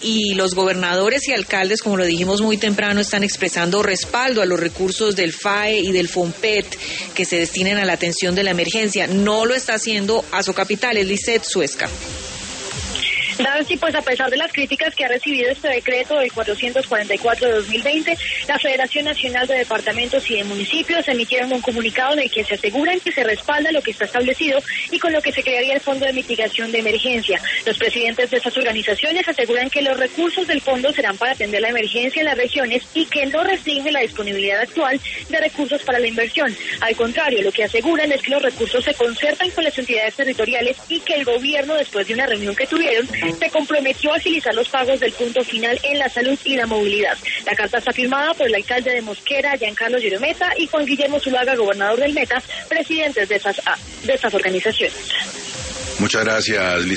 y los gobernadores y alcaldes, como lo dijimos muy temprano, están expresando respaldo a los recursos del FAE y del FOMPET que se destinen a la atención de la emergencia. No lo está haciendo Asocapital, es Lisset Suezca. Nancy, pues a pesar de las críticas que ha recibido este decreto del 444 de 2020, la Federación Nacional de Departamentos y de Municipios emitieron un comunicado en el que se aseguran que se respalda lo que está establecido y con lo que se crearía el Fondo de Mitigación de Emergencia. Los presidentes de estas organizaciones aseguran que los recursos del fondo serán para atender la emergencia en las regiones y que no restringe la disponibilidad actual de recursos para la inversión. Al contrario, lo que aseguran es que los recursos se concertan con las entidades territoriales y que el gobierno, después de una reunión que tuvieron, se comprometió a agilizar los pagos del punto final en la salud y la movilidad. La carta está firmada por el alcalde de Mosquera, Giancarlo Girometa, y Juan Guillermo Zuluaga, gobernador del Meta, presidentes de estas organizaciones. Muchas gracias,